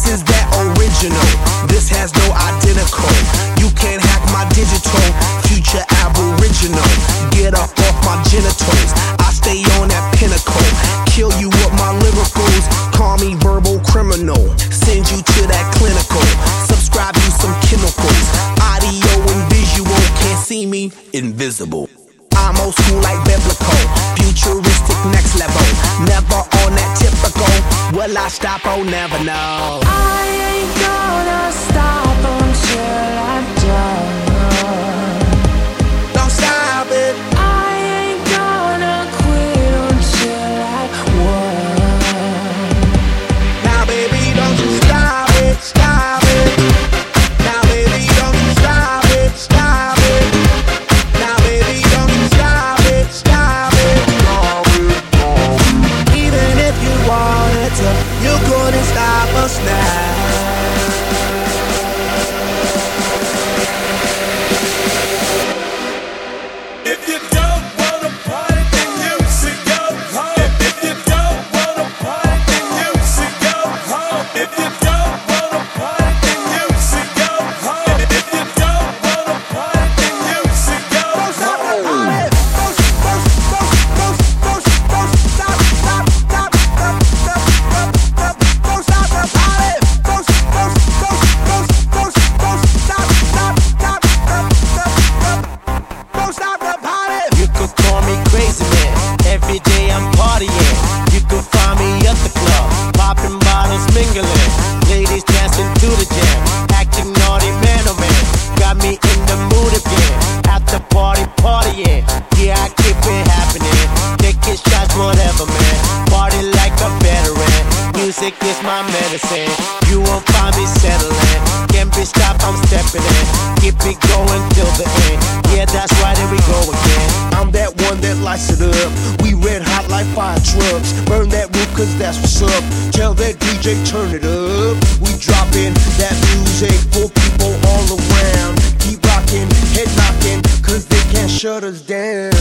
is that original. This has no identical. You can't hack my digital. Future aboriginal. Get up off my genitals. I stay on that pinnacle. Kill you with my lyricals. Call me verbal criminal. Send you to that clinical. Subscribe you some chemicals. Audio and visual. Can't see me, invisible. I'm old school like biblical. Futuristic next level. Never on that typical. Will I stop? Oh, never know. I ain't gonna stop until I'm done. Don't stop it. I ain't gonna quit until I won. Now baby, don't you stop it, stop it. Now baby, don't you stop it, stop it. Now baby, don't you stop it, stop it. Even if you wanted to, you couldn't stop us now. If you don't wanna party, then you should go home. If you don't wanna party, then you should go home. If you don't wanna party, then you should go home. If you don't wanna party, then you should go home. You could call me crazy man. Every day I'm partying. You could find me at the club, popping bottles, mingling. Ladies dancing to the jam, acting naughty, man oh man. Got me in the mood again. At the party, partying. Yeah, I keep it happening. Taking shots, whatever, man. Party like a veteran. Music is my medicine. You won't find me settling. Can't be stopped, I'm stepping in. Keep it going till the end. Yeah, that's right, there we go again. I'm that one that lights it up. We red hot like fire trucks. Burn that roof, cause that's what's up. Tell that DJ, turn it up. We dropping that music for people all around. Keep rocking, head knocking, cause they can't shut us down.